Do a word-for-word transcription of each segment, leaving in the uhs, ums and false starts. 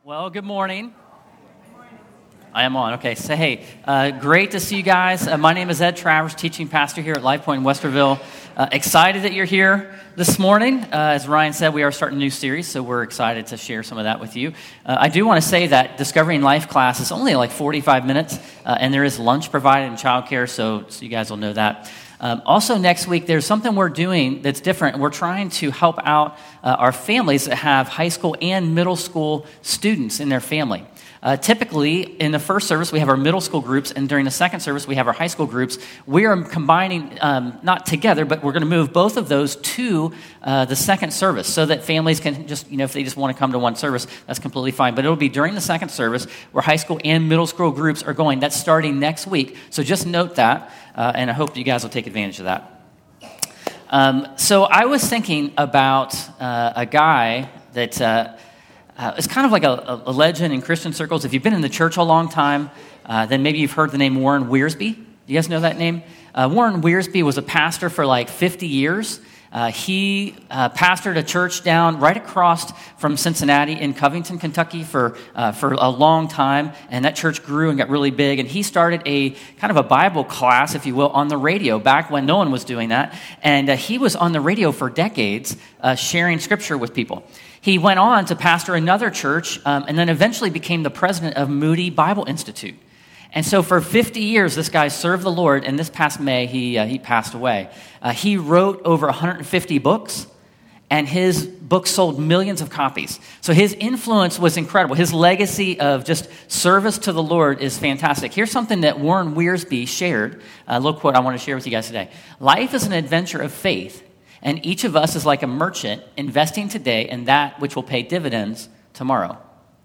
Well, good morning. I am on. Okay, so hey, uh, great to see you guys. Uh, my name is Ed Travers, teaching pastor here at Life Point in Westerville. Uh, excited that you're here this morning. Uh, as Ryan said, we are starting a new series, so we're excited to share some of that with you. Uh, I do want to say that Discovering Life class is only like forty-five minutes, uh, and there is lunch provided in childcare, so, so you guys will know that. Um, also, next week, there's something we're doing that's different. We're trying to help out uh, our families that have high school and middle school students in their family. Uh, typically, in the first service, we have our middle school groups, and during the second service, we have our high school groups. We are combining, um, not together, but we're going to move both of those to uh, the second service so that families can just, you know, if they just want to come to one service, that's completely fine. But it'll be during the second service where high school and middle school groups are going. That's starting next week. So just note that, uh, and I hope you guys will take advantage of that. Um, so I was thinking about uh, a guy that... Uh, Uh, it's kind of like a, a legend in Christian circles. If you've been in the church a long time, uh, then maybe you've heard the name Warren Wiersbe. You guys know that name? Uh, Warren Wiersbe was a pastor for like fifty years. Uh, he uh, pastored a church down right across from Cincinnati in Covington, Kentucky for uh, for a long time, and that church grew and got really big. And he started a kind of a Bible class, if you will, on the radio back when no one was doing that. And uh, he was on the radio for decades, uh, sharing scripture with people. He went on to pastor another church, um, and then eventually became the president of Moody Bible Institute. And so for fifty years, this guy served the Lord, and this past May, he uh, he passed away. Uh, he wrote over one hundred fifty books, and his books sold millions of copies. So his influence was incredible. His legacy of just service to the Lord is fantastic. Here's something that Warren Wiersbe shared, a little quote I want to share with you guys today. Life is an adventure of faith, and each of us is like a merchant investing today in that which will pay dividends tomorrow.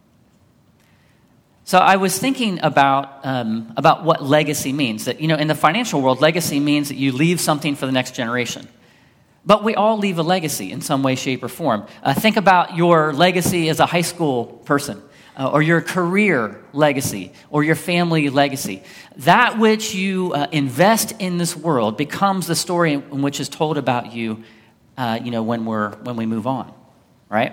So I was thinking about um, about what legacy means. That, you know, in the financial world, legacy means that you leave something for the next generation. But we all leave a legacy in some way, shape, or form. Uh, think about your legacy as a high school person, uh, or your career legacy, or your family legacy. That which you uh, invest in this world becomes the story in which is told about you, uh, you know, when we're when we move on, right?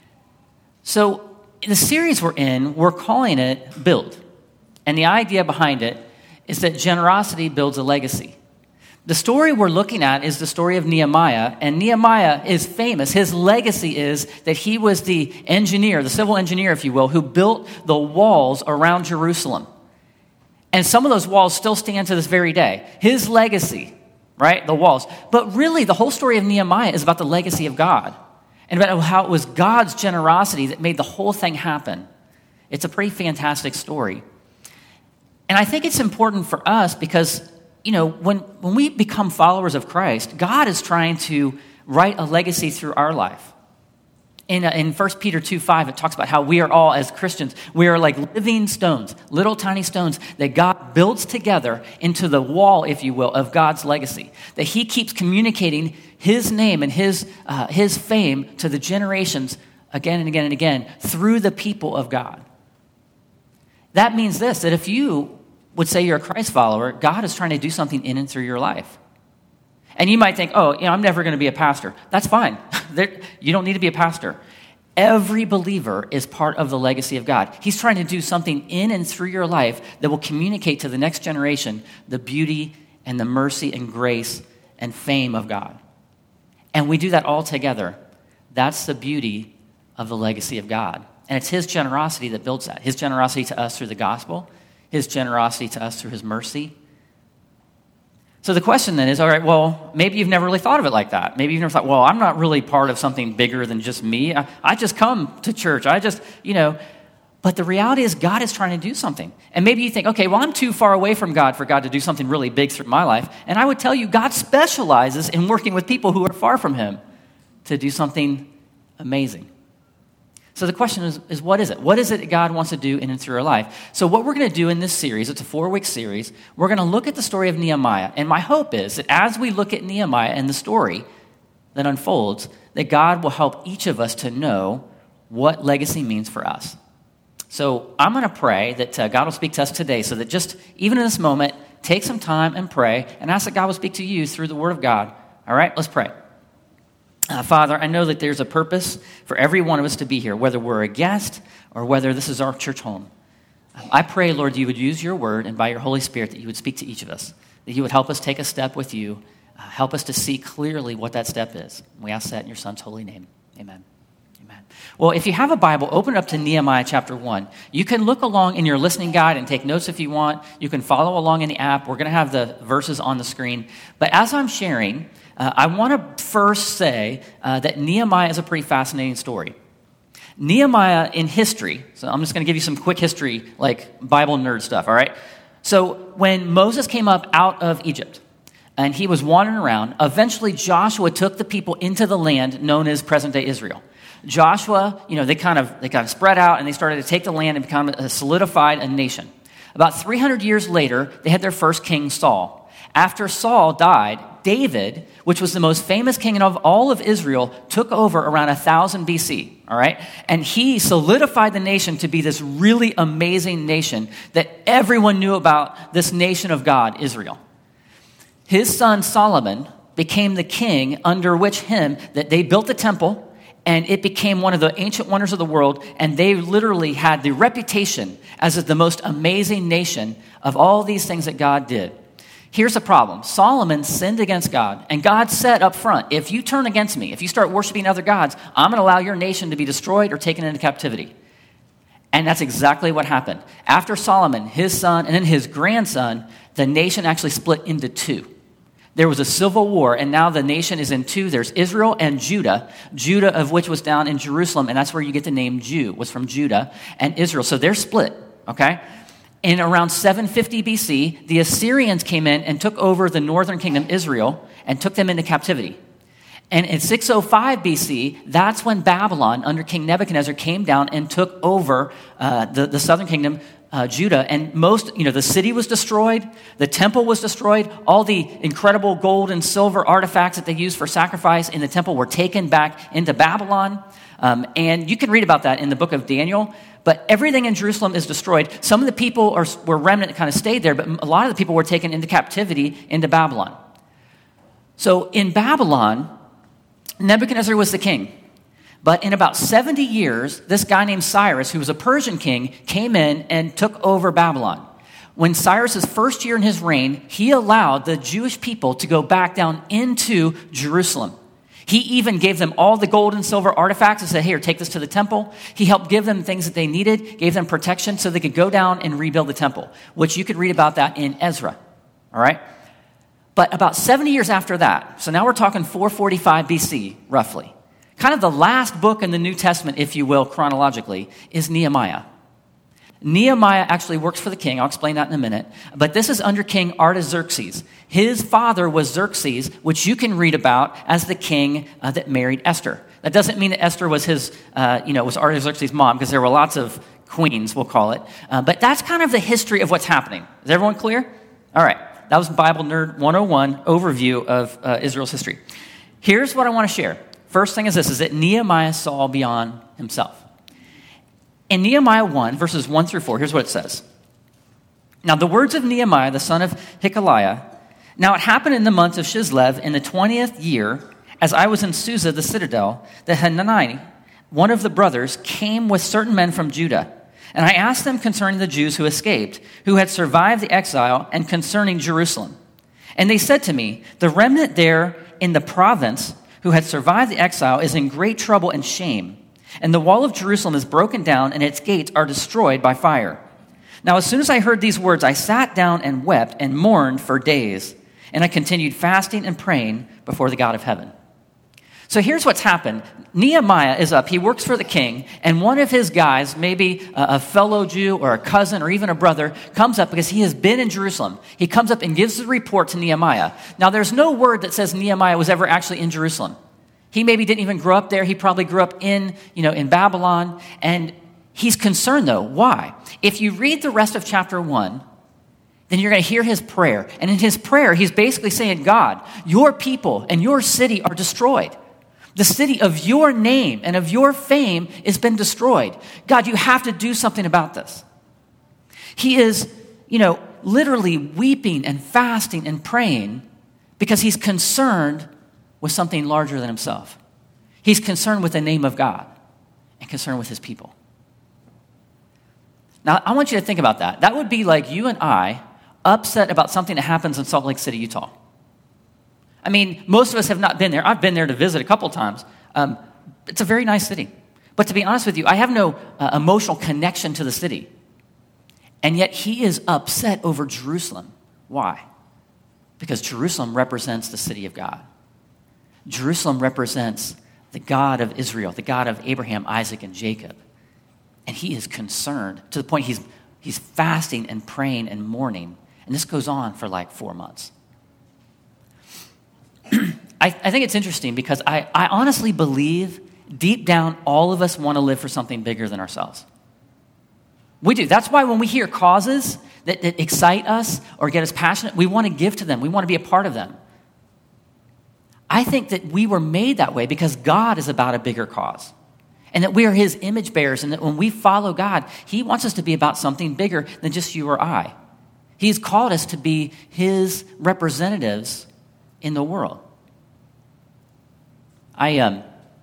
So in the series we're in, we're calling it Build. And the idea behind it is that generosity builds a legacy. The story we're looking at is the story of Nehemiah, and Nehemiah is famous. His legacy is that he was the engineer, the civil engineer, if you will, who built the walls around Jerusalem. And some of those walls still stand to this very day. His legacy, right, the walls. But really, the whole story of Nehemiah is about the legacy of God, and about how it was God's generosity that made the whole thing happen. It's a pretty fantastic story. And I think it's important for us because, you know, when, when we become followers of Christ, God is trying to write a legacy through our life. In, uh, in First Peter two five, it talks about how we are all, as Christians, we are like living stones, little tiny stones that God builds together into the wall, if you will, of God's legacy. That he keeps communicating his name and his uh, his fame to the generations again and again and again through the people of God. That means this, that if you would say you're a Christ follower, God is trying to do something in and through your life. And you might think, oh, you know, I'm never going to be a pastor. That's fine. You don't need to be a pastor. Every believer is part of the legacy of God. He's trying to do something in and through your life that will communicate to the next generation the beauty and the mercy and grace and fame of God. And we do that all together. That's the beauty of the legacy of God. And it's his generosity that builds that. His generosity to us through the gospel. His generosity to us through his mercy. So the question then is, all right, well, maybe you've never really thought of it like that. Maybe you've never thought, well, I'm not really part of something bigger than just me. I, I just come to church. I just, you know. But the reality is God is trying to do something. And maybe you think, okay, well, I'm too far away from God for God to do something really big through my life. And I would tell you, God specializes in working with people who are far from him to do something amazing. So the question is, is what is it? What is it that God wants to do in and through our life? So what we're going to do in this series, it's a four-week series, we're going to look at the story of Nehemiah. And my hope is that as we look at Nehemiah and the story that unfolds, that God will help each of us to know what legacy means for us. So I'm going to pray that uh, God will speak to us today so that just even in this moment, take some time and pray and ask that God will speak to you through the Word of God. All right, let's pray. Uh, Father, I know that there's a purpose for every one of us to be here, whether we're a guest or whether this is our church home. I pray, Lord, you would use your word and by your Holy Spirit that you would speak to each of us, that you would help us take a step with you, uh, help us to see clearly what that step is. We ask that in your Son's holy name. Amen. Amen. Well, if you have a Bible, open it up to Nehemiah chapter one. You can look along in your listening guide and take notes if you want. You can follow along in the app. We're going to have the verses on the screen. But as I'm sharing, uh, I want to first say uh, that Nehemiah is a pretty fascinating story. Nehemiah in history, so I'm just going to give you some quick history, like Bible nerd stuff, all right? So when Moses came up out of Egypt and he was wandering around, eventually Joshua took the people into the land known as present-day Israel. Joshua, you know, they kind of they kind of spread out and they started to take the land and become a solidified a nation. About three hundred years later, they had their first king, Saul. After Saul died, David, which was the most famous king of all of Israel, took over around one thousand B C, all right? And he solidified the nation to be this really amazing nation that everyone knew about, this nation of God, Israel. His son Solomon became the king under which him, that they built the temple, and it became one of the ancient wonders of the world, and they literally had the reputation as the most amazing nation of all these things that God did. Here's the problem. Solomon sinned against God, and God said up front, if you turn against me, if you start worshiping other gods, I'm going to allow your nation to be destroyed or taken into captivity. And that's exactly what happened. After Solomon, his son, and then his grandson, the nation actually split into two. There was a civil war, and now the nation is in two. There's Israel and Judah, Judah of which was down in Jerusalem, and that's where you get the name Jew, was from Judah and Israel. So they're split, okay? In around seven fifty B C, the Assyrians came in and took over the northern kingdom, Israel, and took them into captivity. And in six oh five B C, that's when Babylon, under King Nebuchadnezzar, came down and took over uh, the, the southern kingdom, uh, Judah. And most, you know, the city was destroyed, the temple was destroyed, all the incredible gold and silver artifacts that they used for sacrifice in the temple were taken back into Babylon. Um, and you can read about that in the book of Daniel. But everything in Jerusalem is destroyed. Some of the people are, were remnant that kind of stayed there, but a lot of the people were taken into captivity into Babylon. So in Babylon, Nebuchadnezzar was the king. But in about seventy years, this guy named Cyrus, who was a Persian king, came in and took over Babylon. When Cyrus's first year in his reign, he allowed the Jewish people to go back down into Jerusalem. He even gave them all the gold and silver artifacts and said, here, take this to the temple. He helped give them things that they needed, gave them protection so they could go down and rebuild the temple, which you could read about that in Ezra, all right? But about seventy years after that, so now we're talking four forty-five B C, roughly, kind of the last book in the New Testament, if you will, chronologically, is Nehemiah. Nehemiah actually works for the king. I'll explain that in a minute. But this is under King Artaxerxes. His father was Xerxes, which you can read about as the king uh, that married Esther. That doesn't mean that Esther was his, uh, you know, was Artaxerxes' mom, because there were lots of queens, we'll call it. Uh, but that's kind of the history of what's happening. Is everyone clear? All right. That was Bible Nerd one oh one overview of uh, Israel's history. Here's what I want to share. First thing is this, is that Nehemiah saw beyond himself. In Nehemiah one, verses one through four, here's what it says. Now the words of Nehemiah, the son of Hikaliah. Now it happened in the month of Chislev, in the twentieth year, as I was in Susa, the citadel, that Hanani, one of the brothers, came with certain men from Judah. And I asked them concerning the Jews who escaped, who had survived the exile, and concerning Jerusalem. And they said to me, the remnant there in the province who had survived the exile is in great trouble and shame. And the wall of Jerusalem is broken down, and its gates are destroyed by fire. Now, as soon as I heard these words, I sat down and wept and mourned for days. And I continued fasting and praying before the God of heaven. So here's what's happened. Nehemiah is up. He works for the king. And one of his guys, maybe a fellow Jew or a cousin or even a brother, comes up because he has been in Jerusalem. He comes up and gives the report to Nehemiah. Now, there's no word that says Nehemiah was ever actually in Jerusalem. He maybe didn't even grow up there. He probably grew up in, you know, in Babylon. And he's concerned, though. Why? If you read the rest of chapter one, then you're going to hear his prayer. And in his prayer, he's basically saying, God, your people and your city are destroyed. The city of your name and of your fame has been destroyed. God, you have to do something about this. He is, you know, literally weeping and fasting and praying because he's concerned with something larger than himself. He's concerned with the name of God and concerned with his people. Now, I want you to think about that. That would be like you and I upset about something that happens in Salt Lake City, Utah. I mean, most of us have not been there. I've been there to visit a couple times. Um, it's a very nice city. But to be honest with you, I have no uh, emotional connection to the city. And yet he is upset over Jerusalem. Why? Because Jerusalem represents the city of God. Jerusalem represents the God of Israel, the God of Abraham, Isaac, and Jacob. And he is concerned to the point he's, he's fasting and praying and mourning. And this goes on for like four months. I, I think it's interesting because I, I honestly believe deep down all of us want to live for something bigger than ourselves. We do. That's why when we hear causes that, that excite us or get us passionate, we want to give to them. We want to be a part of them. I think that we were made that way because God is about a bigger cause. And that we are his image bearers. And that when we follow God, he wants us to be about something bigger than just you or I. He's called us to be his representatives in the world. I um,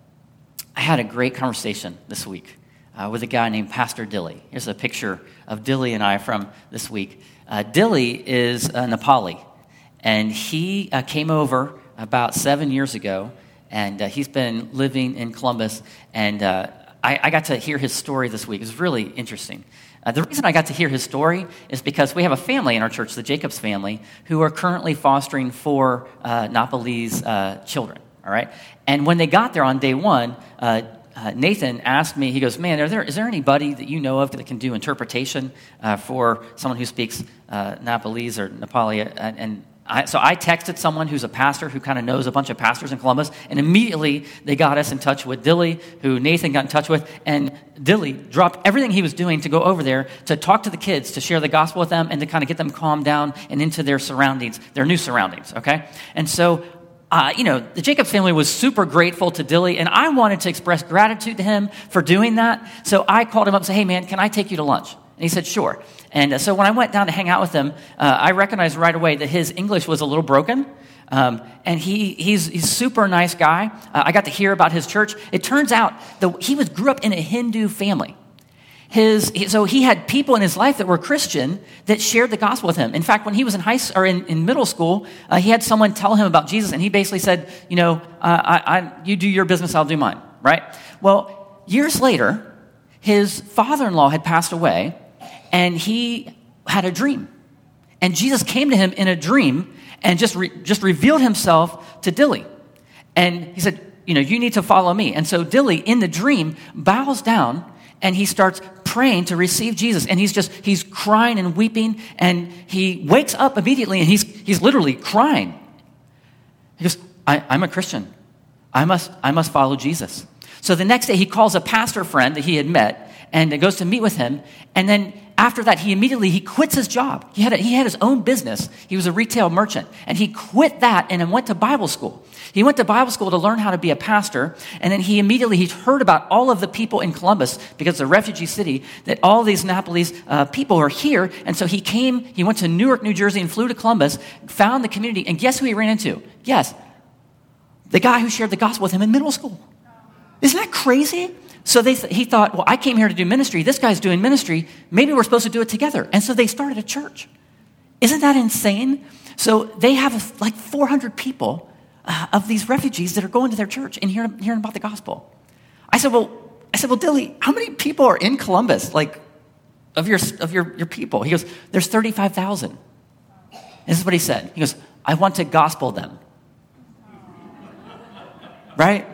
I had a great conversation this week uh, with a guy named Pastor Dilly. Here's a picture of Dilly and I from this week. Uh, Dilly is a Nepali, and he uh, came over about seven years ago, and uh, he's been living in Columbus, and uh, I, I got to hear his story this week. It was really interesting. Uh, the reason I got to hear his story is because we have a family in our church, the Jacobs family, who are currently fostering four uh, Nepalese uh, children, all right? And when they got there on day one, uh, uh, Nathan asked me, he goes, man, are there, is there anybody that you know of that can do interpretation uh, for someone who speaks uh, Nepalese or Nepali? And, and I, so I texted someone who's a pastor who kind of knows a bunch of pastors in Columbus, and immediately they got us in touch with Dilly, who Nathan got in touch with, and Dilly dropped everything he was doing to go over there to talk to the kids, to share the gospel with them, and to kind of get them calmed down and into their surroundings, their new surroundings, okay? And so, uh, you know, the Jacobs family was super grateful to Dilly, and I wanted to express gratitude to him for doing that, so I called him up and said, hey, man, can I take you to lunch? And he said, sure. And uh, so when I went down to hang out with him, uh, I recognized right away that his English was a little broken. Um, and he he's he's a super nice guy. Uh, I got to hear about his church. It turns out that he was grew up in a Hindu family. His he, so he had people in his life that were Christian that shared the gospel with him. In fact, when he was in high or in, in middle school, uh, he had someone tell him about Jesus, and he basically said, you know, uh, I, I you do your business, I'll do mine. Right? Well, years later, his father-in-law had passed away. And he had a dream. And Jesus came to him in a dream and just re- just revealed himself to Dilly. And he said, you know, you need to follow me. And so Dilly, in the dream, bows down and he starts praying to receive Jesus. And he's just, he's crying and weeping. And he wakes up immediately and he's he's literally crying. He goes, I, I'm a Christian. I must, I must follow Jesus. So the next day he calls a pastor friend that he had met and goes to meet with him. And then after that, he immediately, he quits his job. He had a, he had his own business. He was a retail merchant. And he quit that and then went to Bible school. He went to Bible school to learn how to be a pastor. And then he immediately, he heard about all of the people in Columbus, because it's a refugee city, that all these Nepalese uh, people are here. And so he came, he went to Newark, New Jersey and flew to Columbus, found the community. And guess who he ran into? Yes, the guy who shared the gospel with him in middle school. Isn't that crazy? So they th- he thought, well, I came here to do ministry. This guy's doing ministry. Maybe we're supposed to do it together. And so they started a church. Isn't that insane? So they have a, like four hundred people uh, of these refugees that are going to their church and hearing, hearing about the gospel. I said, well, I said, well, Dilly, how many people are in Columbus, like of your of your, your people? He goes, there's thirty-five thousand. This is what he said. He goes, I want to gospel them. Right?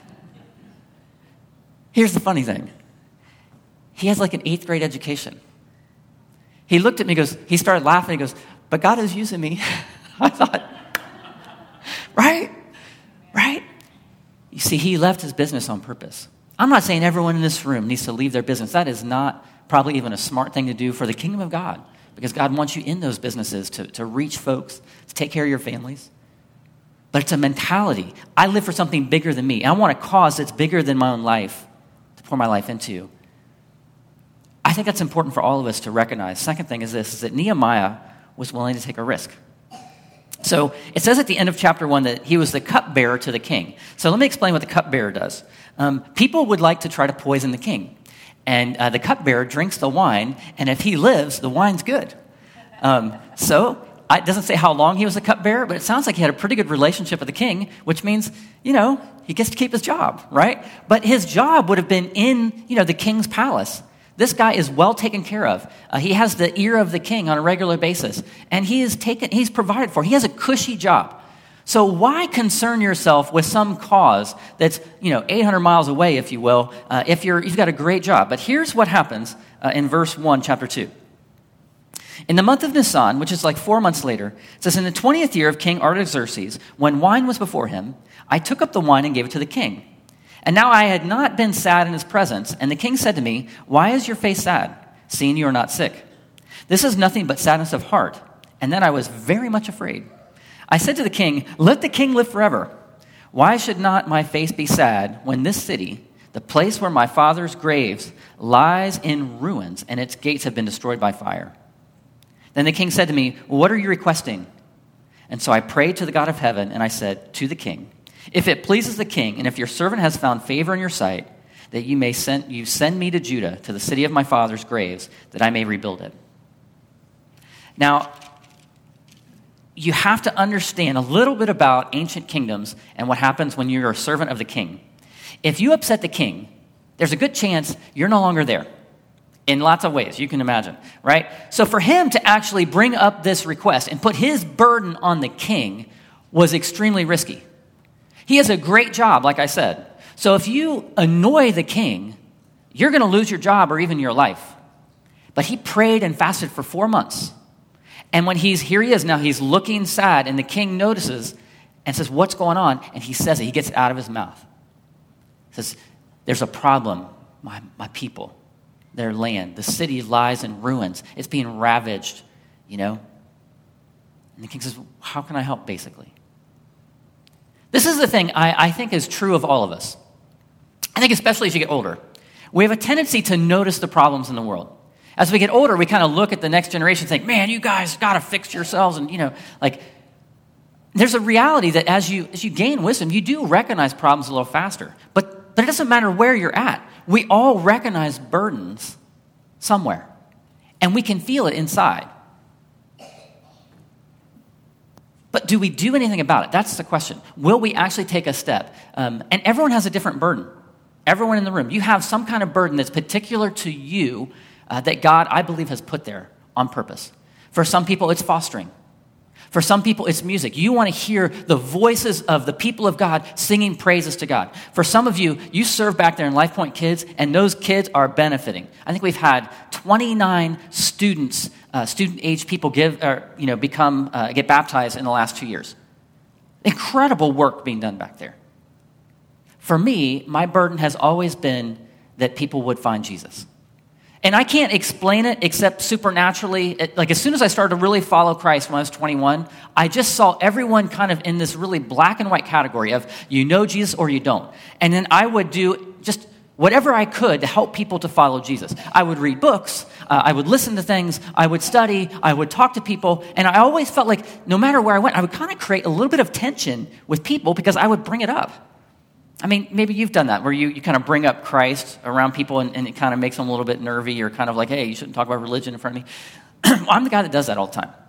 Here's the funny thing. He has like an eighth grade education. He looked at me, goes, he started laughing. He goes, but God is using me. I thought, right? Right? You see, he left his business on purpose. I'm not saying everyone in this room needs to leave their business. That is not probably even a smart thing to do for the kingdom of God, because God wants you in those businesses to, to reach folks, to take care of your families. But it's a mentality. I live for something bigger than me. I want a cause that's bigger than my own life to pour my life into. I think that's important for all of us to recognize. Second thing is this, is that Nehemiah was willing to take a risk. So it says at the end of chapter one that he was the cupbearer to the king. So let me explain what the cupbearer does. Um, people would like to try to poison the king. And uh, the cupbearer drinks the wine, and if he lives, the wine's good. Um, so it doesn't say how long he was a cupbearer, but it sounds like he had a pretty good relationship with the king, which means, you know, he gets to keep his job, right? But his job would have been in, you know, the king's palace. This guy is well taken care of. Uh, he has the ear of the king on a regular basis, and he is taken, he's provided for. He has a cushy job. So why concern yourself with some cause that's, you know, eight hundred miles away, if you will, uh, if you're, you've got a great job? But here's what happens uh, in verse one, chapter two. In the month of Nisan, which is like four months later, it says, in the twentieth year of King Artaxerxes, when wine was before him, I took up the wine and gave it to the king. And now I had not been sad in his presence, and the king said to me, why is your face sad, seeing you are not sick? This is nothing but sadness of heart. And then I was very much afraid. I said to the king, let the king live forever. Why should not my face be sad when this city, the place where my father's graves, lies in ruins, and its gates have been destroyed by fire? Then the king said to me, what are you requesting? And so I prayed to the God of heaven, and I said to the king, if it pleases the king, and if your servant has found favor in your sight, that you may send you send me to Judah, to the city of my father's graves, that I may rebuild it. Now, you have to understand a little bit about ancient kingdoms and what happens when you're a servant of the king. If you upset the king, there's a good chance you're no longer there. In lots of ways, you can imagine, right? So for him to actually bring up this request and put his burden on the king was extremely risky. He has a great job, like I said. So if you annoy the king, you're going to lose your job or even your life. But he prayed and fasted for four months. And when he's, here he is now, he's looking sad, and the king notices and says, what's going on? And he says it, he gets it out of his mouth. He says, there's a problem, my, my people. Their land. The city lies in ruins. It's being ravaged, you know. And the king says, how can I help, basically? This is the thing I, I think is true of all of us. I think especially as you get older. We have a tendency to notice the problems in the world. As we get older, we kind of look at the next generation and think, man, you guys got to fix yourselves. And, you know, like, there's a reality that as you as you gain wisdom, you do recognize problems a little faster. But, but it doesn't matter where you're at. We all recognize burdens somewhere, and we can feel it inside. But do we do anything about it? That's the question. Will we actually take a step? Um, and everyone has a different burden. Everyone in the room. You have some kind of burden that's particular to you uh, that God, I believe, has put there on purpose. For some people, it's fostering. For some people, it's music. You want to hear the voices of the people of God singing praises to God. For some of you, you serve back there in Life Point Kids, and those kids are benefiting. I think we've had twenty-nine students, uh, student-age people give, or, you know, become, uh, get baptized in the last two years. Incredible work being done back there. For me, my burden has always been that people would find Jesus. And I can't explain it except supernaturally. It, like as soon as I started to really follow Christ when I was twenty-one, I just saw everyone kind of in this really black and white category of you know Jesus or you don't. And then I would do just whatever I could to help people to follow Jesus. I would read books. Uh, I would listen to things. I would study. I would talk to people. And I always felt like no matter where I went, I would kind of create a little bit of tension with people because I would bring it up. I mean, maybe you've done that where you, you kind of bring up Christ around people and, and it kind of makes them a little bit nervy or kind of like, hey, you shouldn't talk about religion in front of me. Well, I'm the guy that does that all the time.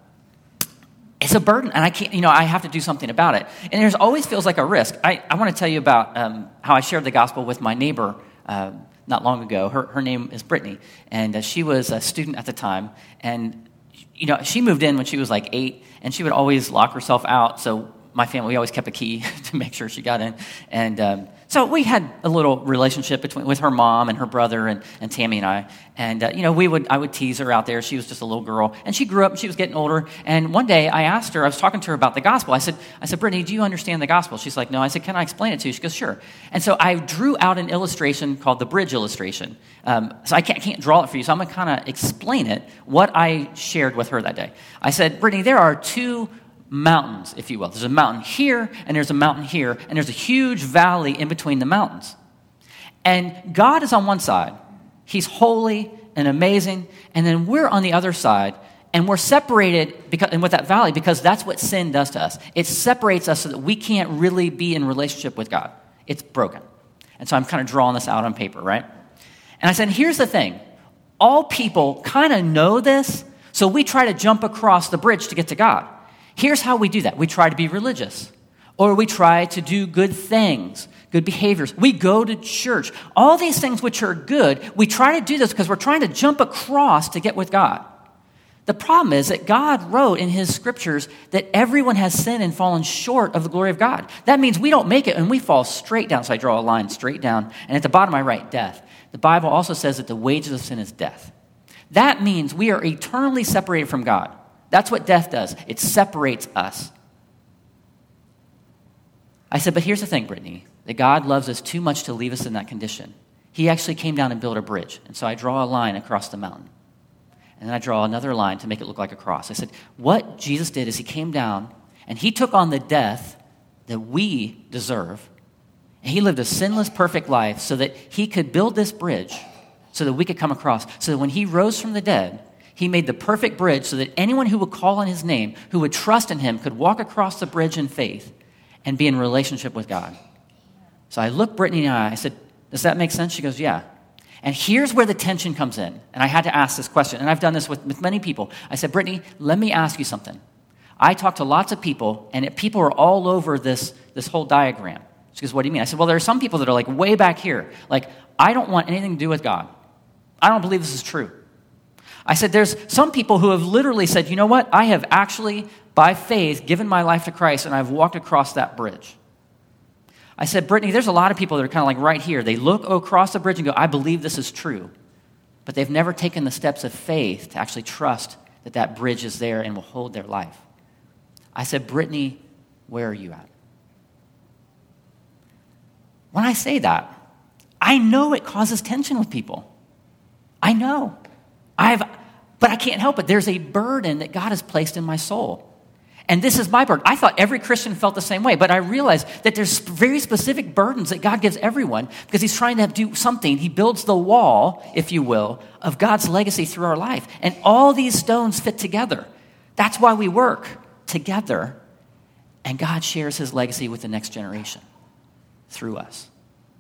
It's a burden, and I can't, you know, I have to do something about it. And there's always feels like a risk. I, I want to tell you about um, how I shared the gospel with my neighbor uh, not long ago. Her, her name is Brittany, and uh, she was a student at the time. And, you know, she moved in when she was like eight, and she would always lock herself out, so my family, we always kept a key to make sure she got in. And um, so we had a little relationship between with her mom and her brother and, and Tammy and I. And, uh, you know, we would I would tease her out there. She was just a little girl. And she grew up and she was getting older. And one day I asked her, I was talking to her about the gospel. I said, I said, Brittany, do you understand the gospel? She's like, no. I said, can I explain it to you? She goes, sure. And so I drew out an illustration called the bridge illustration. Um, so I can't, I can't draw it for you. So I'm going to kind of explain it, what I shared with her that day. I said, Brittany, there are two mountains, if you will. There's a mountain here, and there's a mountain here, and there's a huge valley in between the mountains. And God is on one side. He's holy and amazing. And then we're on the other side, And we're separated because, and with that valley because that's what sin does to us. It separates us so that we can't really be in relationship with God. It's broken. And so I'm kind of drawing this out on paper, right? And I said, here's the thing. All people kind of know this, so we try to jump across the bridge to get to God. Here's how we do that. We try to be religious, or we try to do good things, good behaviors. We go to church. All these things which are good, we try to do this because we're trying to jump across to get with God. The problem is that God wrote in his scriptures that everyone has sinned and fallen short of the glory of God. That means we don't make it and we fall straight down. So I draw a line straight down. And at the bottom I write death. The Bible also says that the wages of sin is death. That means we are eternally separated from God. That's what death does. It separates us. I said, but here's the thing, Brittany, that God loves us too much to leave us in that condition. He actually came down and built a bridge. And so I draw a line across the mountain. And then I draw another line to make it look like a cross. I said, what Jesus did is he came down and he took on the death that we deserve. And he lived a sinless, perfect life so that he could build this bridge so that we could come across. So that when he rose from the dead, he made the perfect bridge so that anyone who would call on his name, who would trust in him, could walk across the bridge in faith and be in relationship with God. So I looked Brittany in the eye. I said, does that make sense? She goes, yeah. And here's where the tension comes in. And I had to ask this question. And I've done this with, with many people. I said, Brittany, let me ask you something. I talked to lots of people, and people are all over this, this whole diagram. She goes, what do you mean? I said, well, there are some people that are like way back here. Like, I don't want anything to do with God. I don't believe this is true. I said, there's some people who have literally said, you know what? I have actually, by faith, given my life to Christ, and I've walked across that bridge. I said, Brittany, there's a lot of people that are kind of like right here. They look across the bridge and go, I believe this is true. But they've never taken the steps of faith to actually trust that that bridge is there and will hold their life. I said, Brittany, where are you at? When I say that, I know it causes tension with people. I know. I've, but I can't help it. There's a burden that God has placed in my soul. And this is my burden. I thought every Christian felt the same way, but I realized that there's very specific burdens that God gives everyone because he's trying to do something. He builds the wall, if you will, of God's legacy through our life. And all these stones fit together. That's why we work together. And God shares his legacy with the next generation through us.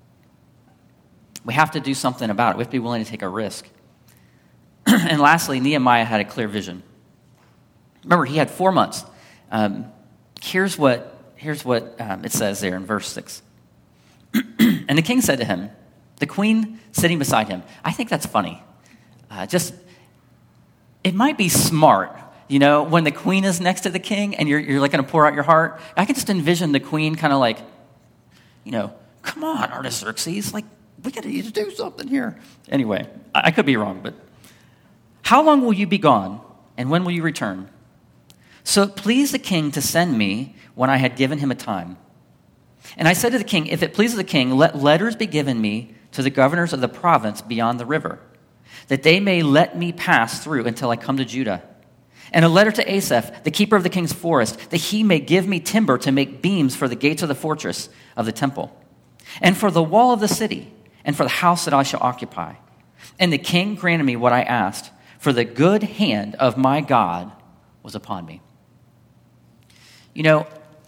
We have to do something about it. We have to be willing to take a risk. And lastly, Nehemiah had a clear vision. Remember, he had four months. Um, here's what, here's what um, it says there in verse six. And the king said to him, the queen sitting beside him. I think that's funny. Uh, just, it might be smart, you know, when the queen is next to the king and you're, you're like going to pour out your heart. I can just envision the queen kind of like, you know, come on, Artaxerxes, like, we got to do something here. Anyway, I, I could be wrong, but how long will you be gone, and when will you return? So it pleased the king to send me when I had given him a time. And I said to the king, if it pleases the king, let letters be given me to the governors of the province beyond the river, that they may let me pass through until I come to Judah. And a letter to Asaph, the keeper of the king's forest, that he may give me timber to make beams for the gates of the fortress of the temple, and for the wall of the city, and for the house that I shall occupy. And the king granted me what I asked, for the good hand of my God was upon me. You know,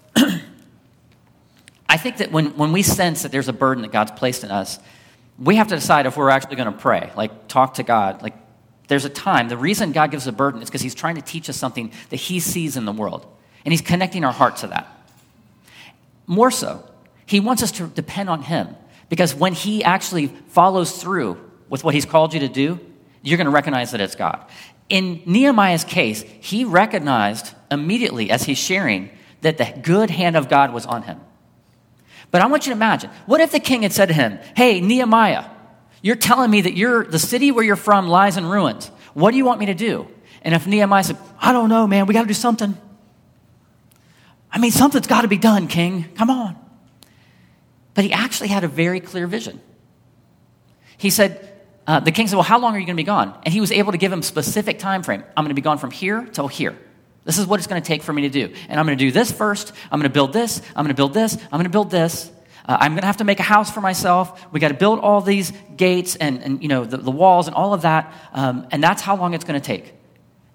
I think that when, when we sense that there's a burden that God's placed in us, we have to decide if we're actually going to pray, like talk to God. Like, there's a time. The reason God gives a burden is because he's trying to teach us something that he sees in the world. And he's connecting our heart to that. More so, he wants us to depend on him. Because when he actually follows through with what he's called you to do, you're going to recognize that it's God. In Nehemiah's case, he recognized immediately as he's sharing that the good hand of God was on him. But I want you to imagine, what if the king had said to him, hey, Nehemiah, you're telling me that you're, the city where you're from lies in ruins. What do you want me to do? And if Nehemiah said, I don't know, man, we got to do something. I mean, something's got to be done, king. Come on. But he actually had a very clear vision. He said, uh, the king said, well, how long are you going to be gone? And he was able to give him specific time frame. I'm going to be gone from here till here. This is what it's going to take for me to do. And I'm going to do this first. I'm going to build this. I'm going to build this. I'm going to build this. Uh, I'm going to have to make a house for myself. We got to build all these gates and, and you know, the, the walls and all of that. Um, and that's how long it's going to take.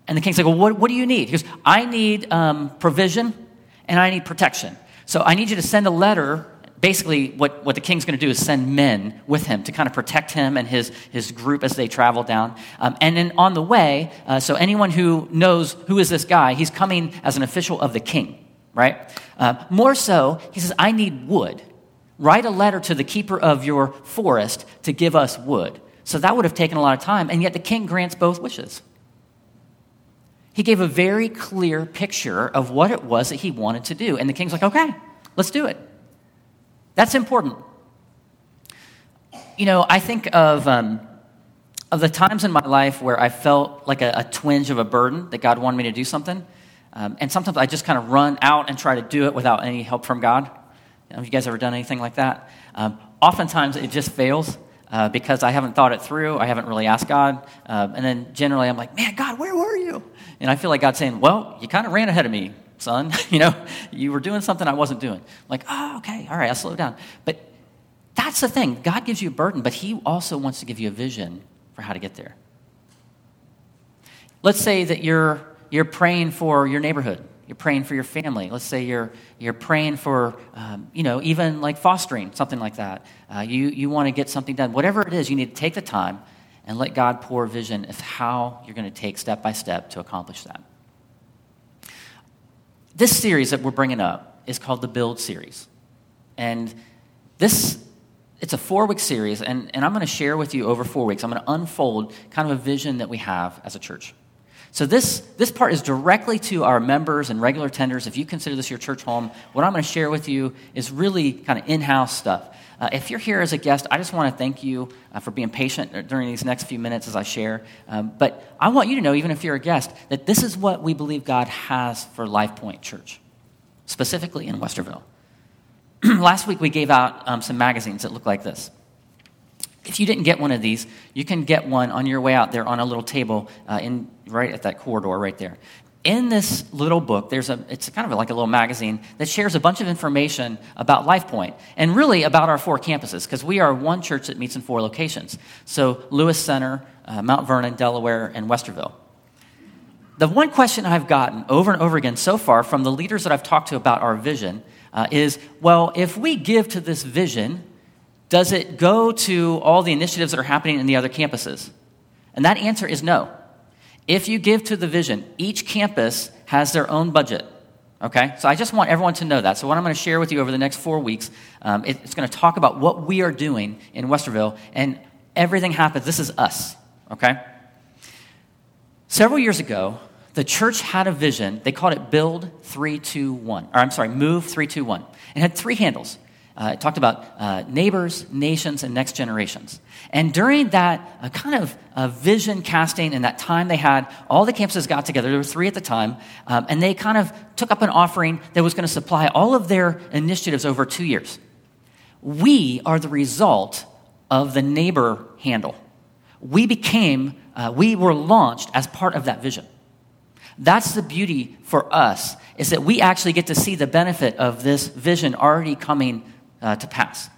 And the king's like, well, what, what do you need? He goes, I need um, provision and I need protection. So I need you to send a letter. Basically, what, what the king's going to do is send men with him to kind of protect him and his, his group as they travel down. Um, and then on the way, uh, so anyone who knows who is this guy, he's coming as an official of the king, right? Uh, more so, he says, I need wood. Write a letter to the keeper of your forest to give us wood. So that would have taken a lot of time, and yet the king grants both wishes. He gave a very clear picture of what it was that he wanted to do. And the king's like, okay, let's do it. That's important. You know, I think of um, of the times in my life where I felt like a, a twinge of a burden that God wanted me to do something. Um, and sometimes I just kind of run out and try to do it without any help from God. Have you guys ever done anything like that? Um, oftentimes it just fails uh, because I haven't thought it through. I haven't really asked God. Uh, and then generally I'm like, man, God, where were you? And I feel like God's saying, well, you kind of ran ahead of me, son. You know, you were doing something I wasn't doing. I'm like, oh, okay, all right, I'll slow down. But that's the thing. God gives you a burden, but he also wants to give you a vision for how to get there. Let's say that you're you're praying for your neighborhood. You're praying for your family. Let's say you're you're praying for, um, you know, even like fostering, something like that. Uh, you, you want to get something done. Whatever it is, you need to take the time and let God pour vision of how you're going to take step by step to accomplish that. This series that we're bringing up is called the Build series. And this, it's a four-week series, and, and I'm going to share with you over four weeks. I'm going to unfold kind of a vision that we have as a church. So this, this part is directly to our members and regular tenders. If you consider this your church home, what I'm going to share with you is really kind of in-house stuff. Uh, if you're here as a guest, I just want to thank you uh, for being patient during these next few minutes as I share. Um, but I want you to know, even if you're a guest, that this is what we believe God has for Life Point Church, specifically in Westerville. Last week, we gave out um, some magazines that look like this. If you didn't get one of these, you can get one on your way out there on a little table uh, in right at that corridor right there. In this little book, there's a it's kind of like a little magazine that shares a bunch of information about Life Point and really about our four campuses, because we are one church that meets in four locations. So Lewis Center, uh, Mount Vernon, Delaware, and Westerville. The one question I've gotten over and over again so far from the leaders that I've talked to about our vision uh, is, well, if we give to this vision, does it go to all the initiatives that are happening in the other campuses? And that answer is no. If you give to the vision, each campus has their own budget, okay? So I just want everyone to know that. So what I'm going to share with you over the next four weeks, um, it, it's going to talk about what we are doing in Westerville, and everything happens. This is us, okay? Several years ago, the church had a vision. They called it Build three two one, or I'm sorry, Move three two one. It had three handles. Uh, it talked about uh, neighbors, nations, and next generations. And during that uh, kind of uh, vision casting and that time they had, all the campuses got together. There were three at the time. Um, and they kind of took up an offering that was going to supply all of their initiatives over two years. We are the result of the neighbor handle. We became, uh, we were launched as part of that vision. That's the beauty for us, is that we actually get to see the benefit of this vision already coming Uh, to pass.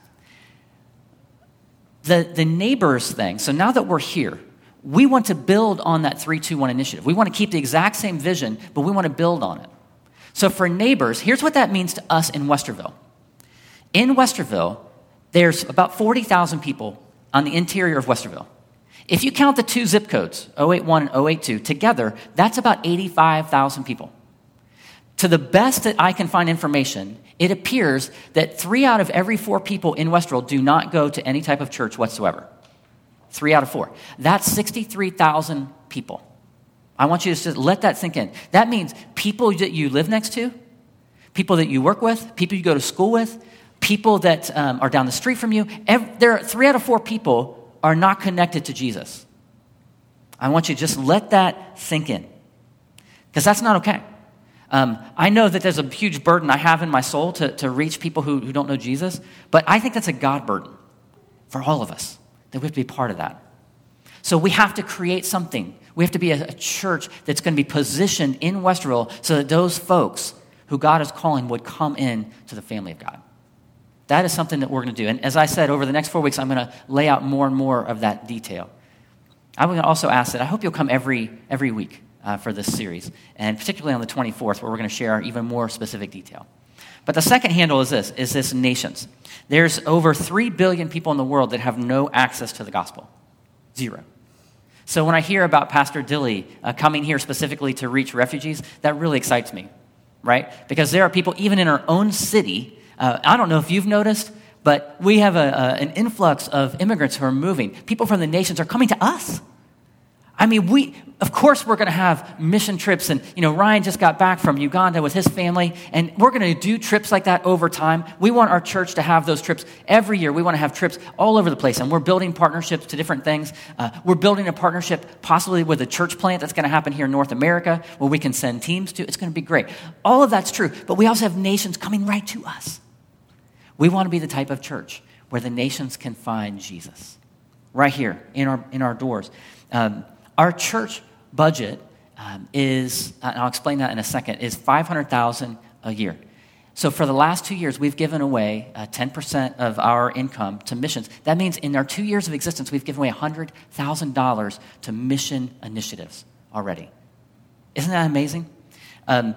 The, the neighbors thing, so now that we're here, we want to build on that three two one initiative. We want to keep the exact same vision, but we want to build on it. So for neighbors, here's what that means to us in Westerville. In Westerville, there's about forty thousand people on the interior of Westerville. If you count the two zip codes, oh eight one and oh eight two, together, that's about eighty-five thousand people. To the best that I can find information, it appears that three out of every four people in Westerville do not go to any type of church whatsoever. Three out of four. That's sixty-three thousand people. I want you to just let that sink in. That means people that you live next to, people that you work with, people you go to school with, people that um, are down the street from you. Every, there are three out of four people are not connected to Jesus. I want you to just let that sink in, because that's not okay. Um, I know that there's a huge burden I have in my soul to, to reach people who, who don't know Jesus, but I think that's a God burden for all of us, that we have to be part of that. So we have to create something. We have to be a, a church that's going to be positioned in Westerville so that those folks who God is calling would come in to the family of God. That is something that we're going to do. And as I said, over the next four weeks, I'm going to lay out more and more of that detail. I'm going to also ask that I hope you'll come every every week. uh, for this series, and particularly on the twenty-fourth, where we're going to share even more specific detail. But the second handle is this, is this nations. There's over three billion people in the world that have no access to the gospel. Zero. So when I hear about Pastor Dilly uh, coming here specifically to reach refugees, that really excites me, right? Because there are people, even in our own city, uh, I don't know if you've noticed, but we have a, a, an influx of immigrants who are moving. People from the nations are coming to us. I mean, we, of course, we're going to have mission trips. And, you know, Ryan just got back from Uganda with his family, and we're going to do trips like that over time. We want our church to have those trips every year. We want to have trips all over the place, and we're building partnerships to different things. Uh, we're building a partnership possibly with a church plant that's going to happen here in North America where we can send teams to. It's going to be great. All of that's true, but we also have nations coming right to us. We want to be the type of church where the nations can find Jesus right here in our in our doors. Um, Our church budget um, is, and I'll explain that in a second, is five hundred thousand dollars a year. So for the last two years, we've given away uh, ten percent of our income to missions. That means in our two years of existence, we've given away one hundred thousand dollars to mission initiatives already. Isn't that amazing? Um,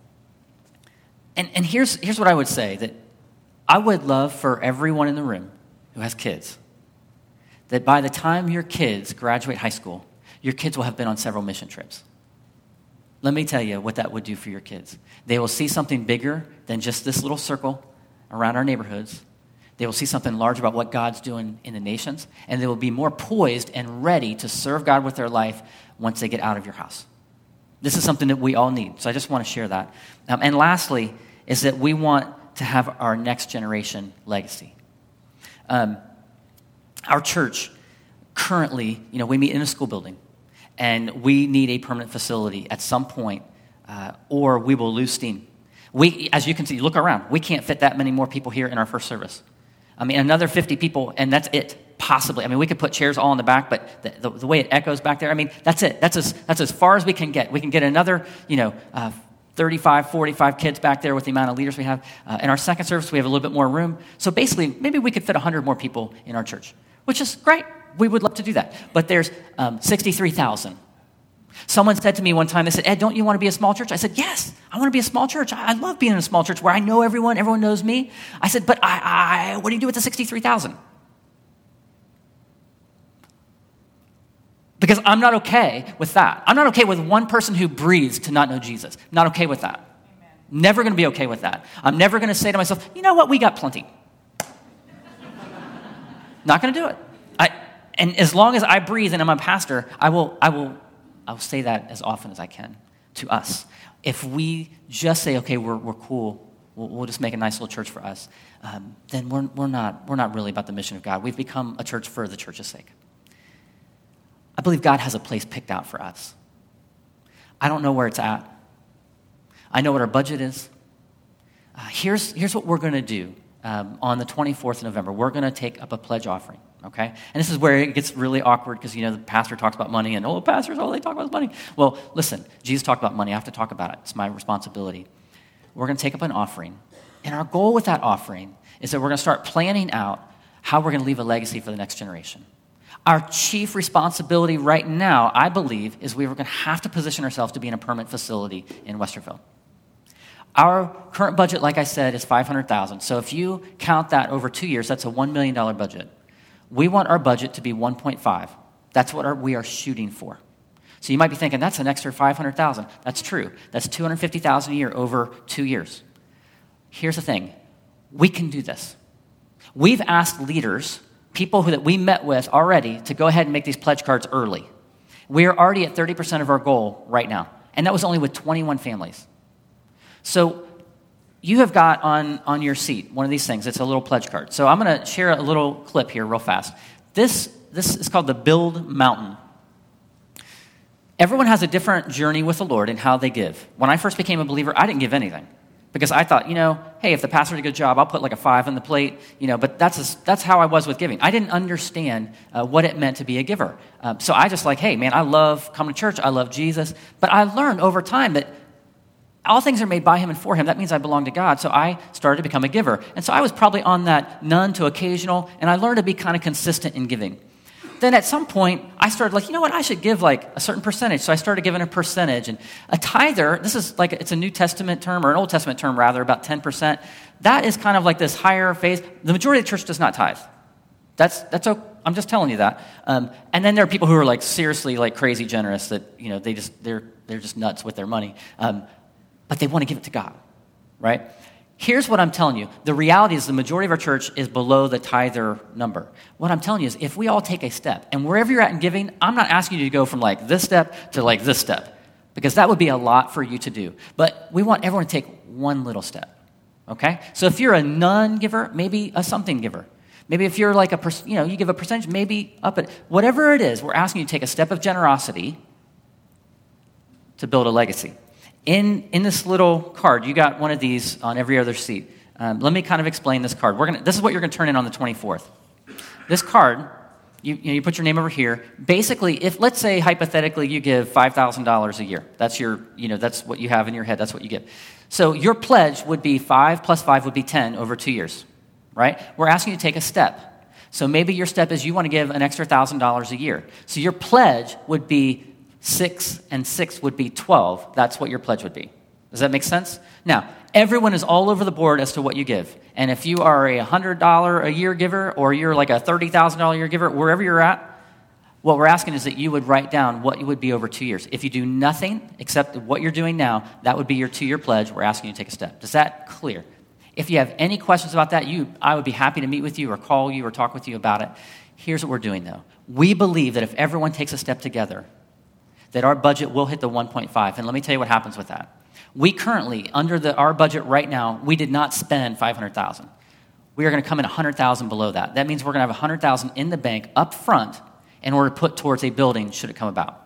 and and here's, here's what I would say, that I would love for everyone in the room who has kids, that by the time your kids graduate high school, your kids will have been on several mission trips. Let me tell you what that would do for your kids. They will see something bigger than just this little circle around our neighborhoods. They will see something large about what God's doing in the nations, and they will be more poised and ready to serve God with their life once they get out of your house. This is something that we all need, so I just want to share that. Um, and lastly is that we want to have our next generation legacy. Um, our church currently, you know, we meet in a school building. And we need a permanent facility at some point, uh, or we will lose steam. We, as you can see, look around. We can't fit that many more people here in our first service. I mean, another fifty people, and that's it, possibly. I mean, we could put chairs all in the back, but the, the, the way it echoes back there, I mean, that's it. That's as that's as far as we can get. We can get another, you know, uh, thirty-five, forty-five kids back there with the amount of leaders we have. Uh, in our second service, we have a little bit more room. So basically, maybe we could fit one hundred more people in our church, which is great. We would love to do that. But there's um, sixty-three thousand. Someone said to me one time, they said, Ed, don't you want to be a small church? I said, yes, I want to be a small church. I, I love being in a small church where I know everyone, everyone knows me. I said, but I, I what do you do with the sixty-three thousand? Because I'm not okay with that. I'm not okay with one person who breathes to not know Jesus. Not okay with that. Amen. Never going to be okay with that. I'm never going to say to myself, you know what, we got plenty. Not going to do it. I, and as long as I breathe and I'm a pastor, I will, I will, I will say that as often as I can to us. If we just say, okay, we're we're cool, we'll, we'll just make a nice little church for us, um, then we're we're not we're not really about the mission of God. We've become a church for the church's sake. I believe God has a place picked out for us. I don't know where it's at. I know what our budget is. Uh, here's here's what we're going to do um, on the twenty-fourth of November. We're going to take up a pledge offering. Okay? And this is where it gets really awkward because, you know, the pastor talks about money and, oh, pastors, all they talk about is money. Well, listen, Jesus talked about money. I have to talk about it. It's my responsibility. We're going to take up an offering. And our goal with that offering is that we're going to start planning out how we're going to leave a legacy for the next generation. Our chief responsibility right now, I believe, is we are going to have to position ourselves to be in a permanent facility in Westerville. Our current budget, like I said, is five hundred thousand dollars. So if you count that over two years, that's a one million dollars budget. We want our budget to be one point five. That's what our, we are shooting for. So you might be thinking, that's an extra five hundred thousand dollars. That's true. That's two hundred fifty thousand dollars a year over two years. Here's the thing. We can do this. We've asked leaders, people who that we met with already, to go ahead and make these pledge cards early. We are already at thirty percent of our goal right now. And that was only with twenty-one families. So you have got on, on your seat one of these things. It's a little pledge card. So I'm going to share a little clip here real fast. This, this is called the Build Mountain. Everyone has a different journey with the Lord and how they give. When I first became a believer, I didn't give anything because I thought, you know, hey, if the pastor did a good job, I'll put like a five on the plate, you know, but that's a, that's how I was with giving. I didn't understand uh, what it meant to be a giver. Um, so I just like, hey, man, I love coming to church. I love Jesus. But I learned over time that all things are made by him and for him. That means I belong to God. So I started to become a giver. And so I was probably on that none to occasional, and I learned to be kind of consistent in giving. then at some point, I started like, you know what, I should give like a certain percentage. So I started giving a percentage. And a tither, this is like, it's a New Testament term, or an Old Testament term rather, about ten percent. That is kind of like this higher phase. The majority of the church does not tithe. That's, that's okay. I'm just telling you that. Um, and then there are people who are like seriously like crazy generous that, you know, they just, they're, they're just nuts with their money. Um, but they want to give it to God, right? Here's what I'm telling you. The reality is the majority of our church is below the tither number. What I'm telling you is if we all take a step, and wherever you're at in giving, I'm not asking you to go from like this step to like this step, because that would be a lot for you to do. But we want everyone to take one little step, okay? So if you're a non-giver, maybe a something giver. Maybe if you're like a, you know, you give a percentage, maybe up at, whatever it is, we're asking you to take a step of generosity to build a legacy. In in this little card, you got one of these on every other seat. Um, let me kind of explain this card. We're gonna. This is what you're going to turn in on the twenty-fourth. This card, you, you know, you put your name over here. Basically, if let's say hypothetically you give five thousand dollars a year, that's your, you know, that's what you have in your head. That's what you give. So your pledge would be five plus five would be ten over two years, right? We're asking you to take a step. So maybe your step is you want to give an extra thousand dollars a year. So your pledge would be six and six would be twelve. That's what your pledge would be. Does that make sense? Now, everyone is all over the board as to what you give. And if you are a one hundred dollars a year giver or you're like a thirty thousand dollars a year giver, wherever you're at, what we're asking is that you would write down what you would be over two years. If you do nothing except what you're doing now, that would be your two-year pledge. We're asking you to take a step. Is that clear? If you have any questions about that, you, I would be happy to meet with you or call you or talk with you about it. Here's what we're doing, though. We believe that if everyone takes a step together, that our budget will hit the one point five. And let me tell you what happens with that. We currently, under the, our budget right now, we did not spend five hundred thousand dollars. We are going to come in one hundred thousand dollars below that. That means we're going to have one hundred thousand dollars in the bank up front in order to put towards a building should it come about.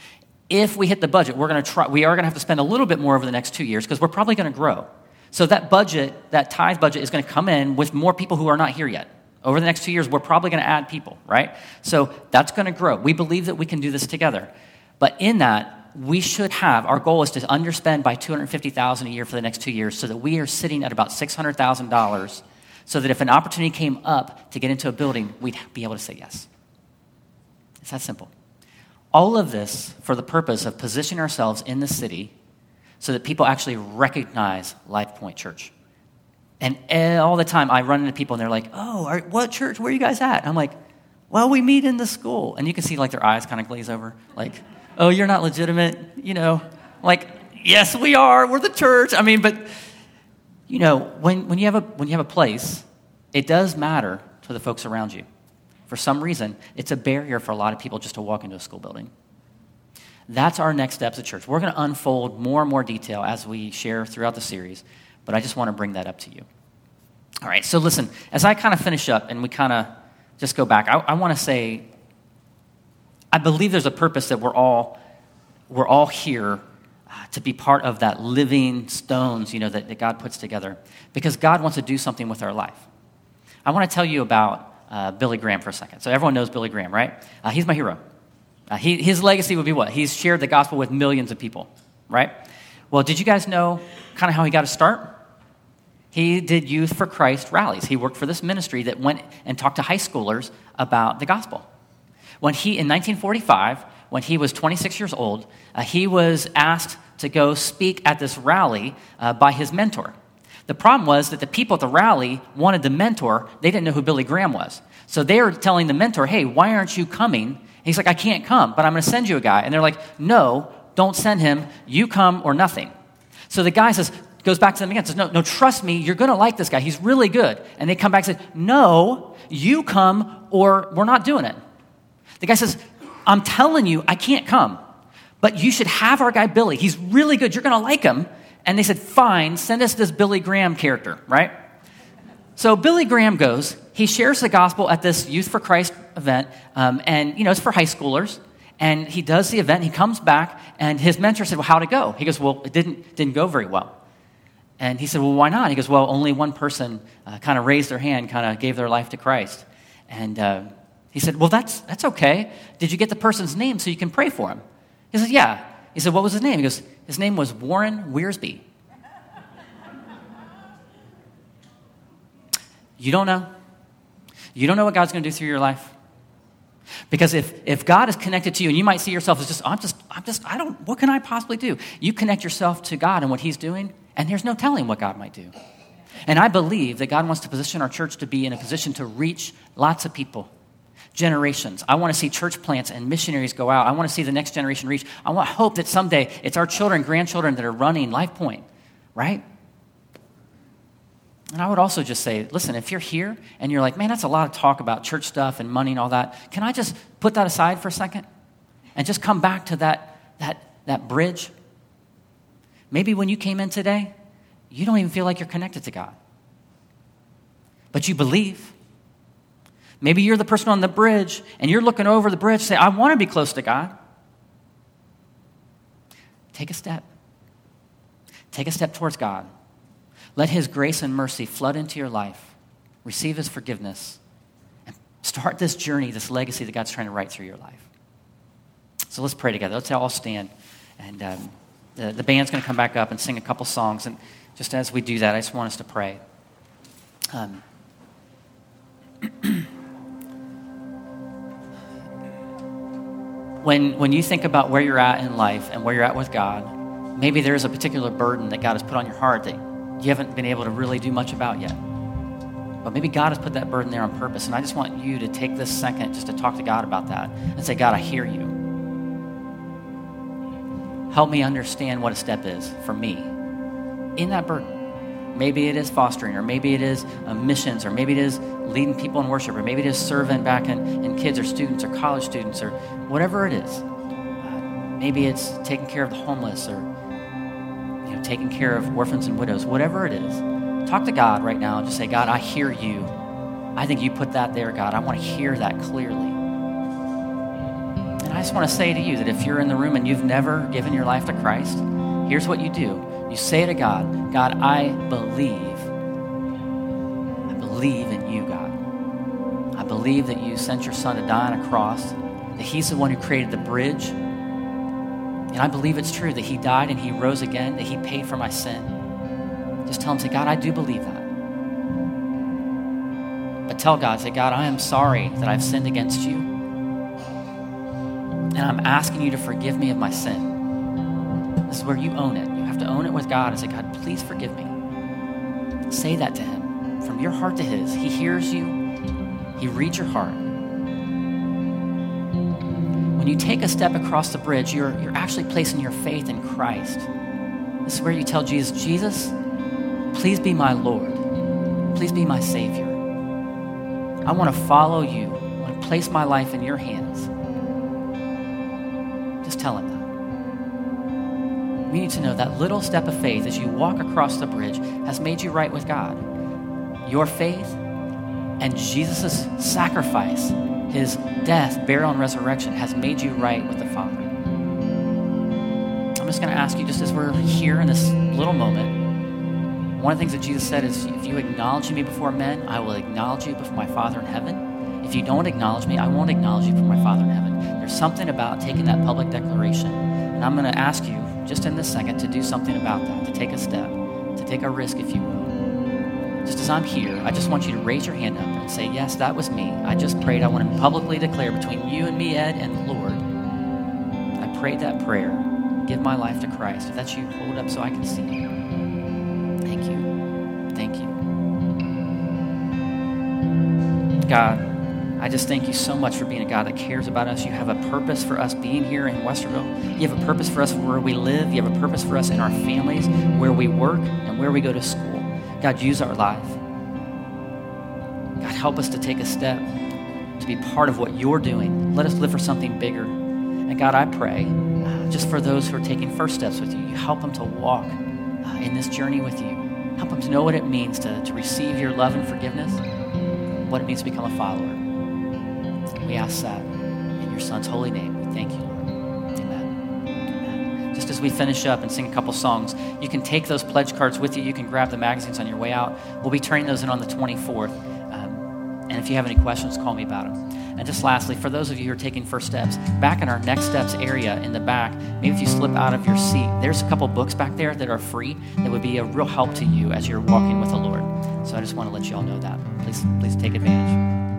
If we hit the budget, we're going to try, we are going to have to spend a little bit more over the next two years because we're probably going to grow. So that budget, that tithe budget is going to come in with more people who are not here yet. Over the next two years, we're probably going to add people, right? So that's going to grow. We believe that we can do this together. But in that, we should have, our goal is to underspend by two hundred fifty thousand dollars a year for the next two years so that we are sitting at about six hundred thousand dollars so that if an opportunity came up to get into a building, we'd be able to say yes. It's that simple. All of this for the purpose of positioning ourselves in the city so that people actually recognize Life Point Church. And all the time I run into people and they're like, oh, are, what church, where are you guys at? And I'm like, well, we meet in the school. And you can see like their eyes kind of glaze over, like, oh, you're not legitimate, you know, like, yes, we are, we're the church. I mean, but, you know, when, when you have a when you have a place, it does matter to the folks around you. For some reason, it's a barrier for a lot of people just to walk into a school building. That's our next steps at church. We're going to unfold more and more detail as we share throughout the series, but I just want to bring that up to you. All right, so listen, as I kind of finish up and we kind of just go back, I, I want to say, I believe there's a purpose that we're all we're all here uh, to be part of that living stones, you know, that, that God puts together, because God wants to do something with our life. I want to tell you about uh, Billy Graham for a second. So everyone knows Billy Graham, right? Uh, he's my hero. Uh, he, his legacy would be what? He's shared the gospel with millions of people, right? Well, did you guys know kind of how he got to start? He did Youth for Christ rallies. He worked for this ministry that went and talked to high schoolers about the gospel. When he, in nineteen forty-five, when he was twenty-six years old, uh, he was asked to go speak at this rally uh, by his mentor. The problem was that the people at the rally wanted the mentor. They didn't know who Billy Graham was. So they were telling the mentor, hey, why aren't you coming? He's like, I can't come, but I'm going to send you a guy. And they're like, no, don't send him. You come or nothing. So the guy says, goes back to them again, says, no, no, trust me, you're going to like this guy. He's really good. And they come back and say, no, you come or we're not doing it. The guy says, I'm telling you, I can't come, but you should have our guy Billy. He's really good. You're going to like him. And they said, fine, send us this Billy Graham character, right? So Billy Graham goes. He shares the gospel at this Youth for Christ event, um, and, you know, it's for high schoolers. And he does the event. He comes back, and his mentor said, well, how'd it go? He goes, well, it didn't didn't go very well. And he said, well, why not? He goes, well, only one person uh, kind of raised their hand, kind of gave their life to Christ. And uh, he said, well, that's that's okay. Did you get the person's name so you can pray for him? He said, yeah. He said, what was his name? He goes, his name was Warren Wiersbe. You don't know. You don't know what God's going to do through your life. Because if, if God is connected to you, and you might see yourself as just, I'm just, I'm just, I don't, what can I possibly do? You connect yourself to God and what he's doing, and there's no telling what God might do. And I believe that God wants to position our church to be in a position to reach lots of people, generations. I want to see church plants and missionaries go out. I want to see the next generation reach. I want hope that someday it's our children, grandchildren that are running Life Point, right? And I would also just say, listen, if you're here and you're like, man, that's a lot of talk about church stuff and money and all that, can I just put that aside for a second and just come back to that, that, that bridge? Maybe when you came in today, you don't even feel like you're connected to God, but you believe. Maybe you're the person on the bridge and you're looking over the bridge, say, I want to be close to God. Take a step. Take a step towards God. Let his grace and mercy flood into your life. Receive his forgiveness. And start this journey, this legacy that God's trying to write through your life. So let's pray together. Let's all stand. And um, the, the band's going to come back up and sing a couple songs. And just as we do that, I just want us to pray. Um, when, when you think about where you're at in life and where you're at with God, maybe there's a particular burden that God has put on your heart that you haven't been able to really do much about yet. But maybe God has put that burden there on purpose. And I just want you to take this second just to talk to God about that and say, God, I hear you. Help me understand what a step is for me in that burden. Maybe it is fostering, or maybe it is uh, missions, or maybe it is leading people in worship, or maybe it is serving back in, in kids or students or college students or whatever it is. Uh, maybe it's taking care of the homeless, or you know, taking care of orphans and widows, whatever it is. Talk to God right now and just say, God, I hear you. I think you put that there, God. I want to hear that clearly. And I just want to say to you that if you're in the room and you've never given your life to Christ, here's what you do. You say to God, God, I believe. I believe in you, God. I believe that you sent your son to die on a cross, that he's the one who created the bridge. And I believe it's true that he died and he rose again, that he paid for my sin. Just tell him, say, God, I do believe that. But tell God, say, God, I am sorry that I've sinned against you. And I'm asking you to forgive me of my sin. This is where you own it. You have to own it with God and say, God, please forgive me. Say that to him from your heart to his. He hears you. He reads your heart. When you take a step across the bridge, you're, you're actually placing your faith in Christ. This is where you tell Jesus, Jesus, please be my Lord. Please be my Savior. I want to follow you. I want to place my life in your hands. Just tell him that. We need to know that little step of faith as you walk across the bridge has made you right with God. Your faith and Jesus' sacrifice, his death, burial, and resurrection has made you right with the Father. I'm just going to ask you, just as we're here in this little moment, one of the things that Jesus said is, if you acknowledge me before men, I will acknowledge you before my Father in heaven. If you don't acknowledge me, I won't acknowledge you before my Father in heaven. There's something about taking that public declaration. And I'm going to ask you, just in this second, to do something about that, to take a step, to take a risk, if you will. Just as I'm here, I just want you to raise your hand up and say, yes, that was me. I just prayed. I want to publicly declare between you and me, Ed, and the Lord. I prayed that prayer. Give my life to Christ. If that's you, hold it up so I can see you. Thank you. Thank you. God, I just thank you so much for being a God that cares about us. You have a purpose for us being here in Westerville. You have a purpose for us where we live. You have a purpose for us in our families, where we work, and where we go to school. God, use our life. God, help us to take a step to be part of what you're doing. Let us live for something bigger. And God, I pray uh, just for those who are taking first steps with you, you help them to walk uh, in this journey with you. Help them to know what it means to, to receive your love and forgiveness, what it means to become a follower. We ask that in your Son's holy name. We thank you, Lord. Amen. Amen. Just as we finish up and sing a couple songs, you can take those pledge cards with you. You can grab the magazines on your way out. We'll be turning those in on the twenty-fourth. Um, and if you have any questions, call me about them. And just lastly, for those of you who are taking first steps, back in our next steps area in the back, maybe if you slip out of your seat, there's a couple books back there that are free that would be a real help to you as you're walking with the Lord. So I just want to let you all know that. Please, please take advantage.